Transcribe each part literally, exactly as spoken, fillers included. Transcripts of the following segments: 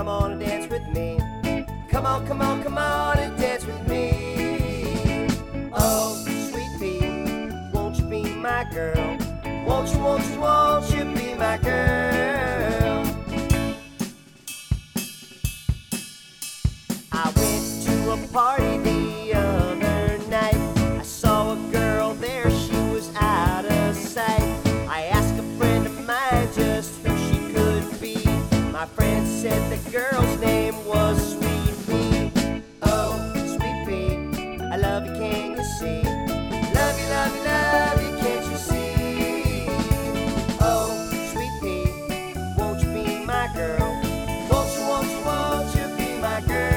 come on and dance with me. Come on, come on, come on and dance with me. Oh, sweet pea, won't you be my girl? Won't you, won't you, won't you be my girl? I went to a party the other night. I saw a girl there, she was out of sight. I asked a friend of mine just who she could be. My friend said the girl's name was Sweet Pea. Oh, Sweet Pea, I love you, can you see? Love you, love you, love you, can't you see? Oh, Sweet Pea, won't you be my girl? Won't you, won't you, won't you be my girl?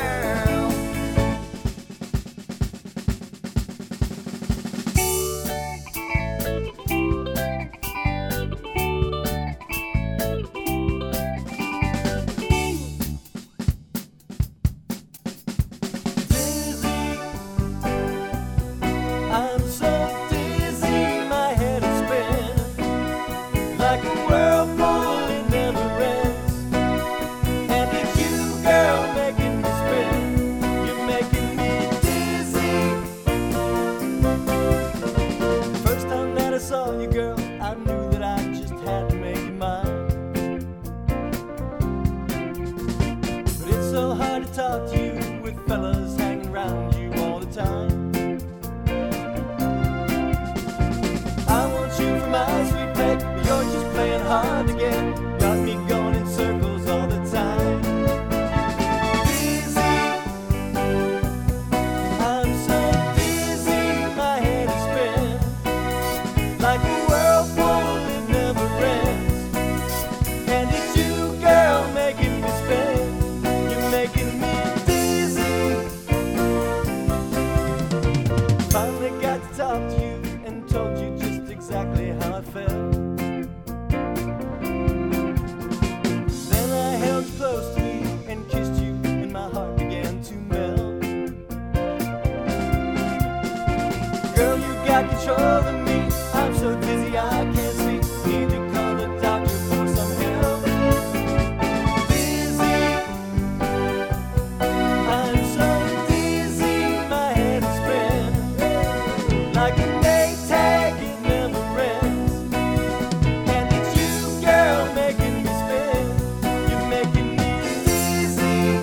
I'm so dizzy, my head is spinning like a whirlpool, it never ends. And it's you, girl, making me spin. You're making me dizzy. First time that I saw you, girl, I knew that I just had to make you mine. But it's so hard to talk to you with fellas hanging around you all the time. My sweet pet, but you're just playing hard to get. Got me going in circles all the time. Dizzy, I'm so dizzy, my head is spinning like a whirlpool, it never ends. And it's you, girl, making me spin. You're making me dizzy. Finally got to talk to you and told you just exactly how I felt. Then I held you close to me and kissed you, and my heart began to melt. Girl, you got control of me. I'm so dizzy I can't see. Need to call the doctor for some help. Dizzy, I'm so dizzy, my head is spinning like a Maytag, it never ends. And it's you, girl, making me spin. You're making me dizzy.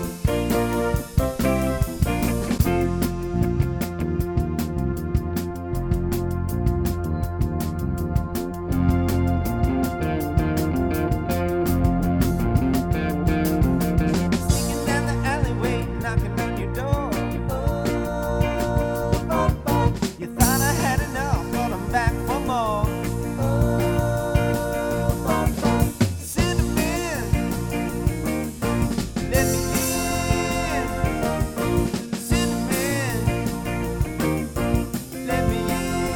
Sneaking down the alleyway, knocking on your door. Oh, oh, oh. You thought I had enough, but I'm back for more. Oh, oh, oh. Cinnamon, let me in. Cinnamon, let me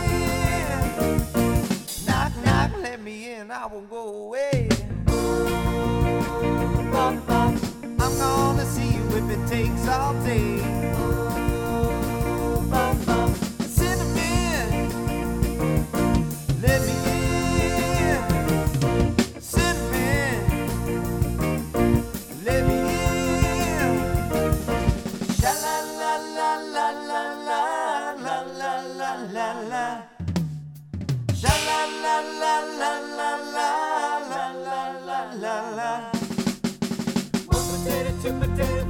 in. Knock, knock, let me in. I won't go away. Oh, oh, oh. I'm gonna see you if it takes all day. Oh, oh, oh. Cinnamon, let me in. Cinnamon, let me in. Sha la la la la la la la la la la la. Sha la la la la la la la la la la la. One potato, two potatoes.